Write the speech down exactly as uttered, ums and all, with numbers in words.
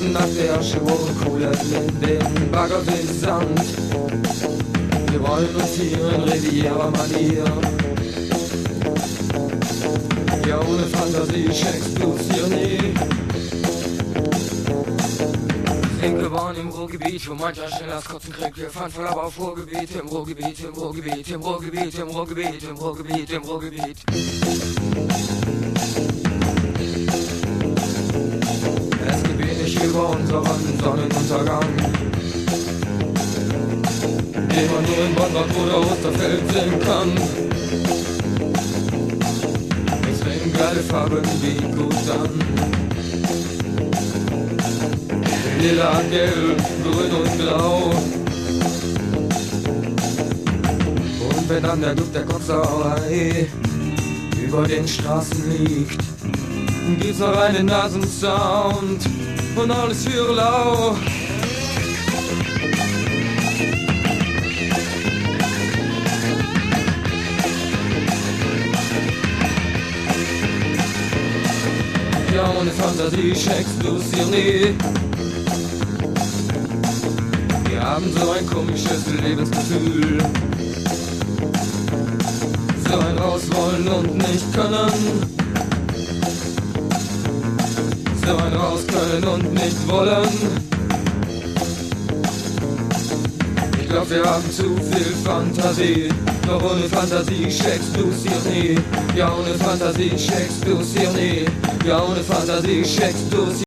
nach der Asche wurden Kohlen in den Bagger gesandt. Wir wollen uns hier in Riviera-Manier. Ja, ohne Fantasie checkst du's hier nie. Sind geboren im Ruhrgebiet, wo mancher schneller als Kotzen kriegt. Wir fahren voll aber auf Ruhrgebiet, im Ruhrgebiet, im Ruhrgebiet, im Ruhrgebiet, im Ruhrgebiet, im Ruhrgebiet, im Ruhrgebiet. Es geht wenig über unseren Sonnenuntergang, den man nur in Bonn oder Osterfeld sehen kann. Extrem geile Farben wie gut an. Lila, Gelb, Grün und Blau. Und wenn dann der Duft der Kotzerei über den Straßen liegt, gibt's noch einen Nasensound und alles für lau. Ja, ohne Fantasie checkst du's hier nie. Wir haben so ein komisches Lebensgefühl, so ein Rauswollen und nicht können, so ein Raus können und nicht wollen. Ich glaub, wir haben zu viel Fantasie, doch ohne Fantasie checkst du's hier nie. Ja, ohne Fantasie checkst du's hier nie. Ja, ohne Fantasie checkst du's hier nie.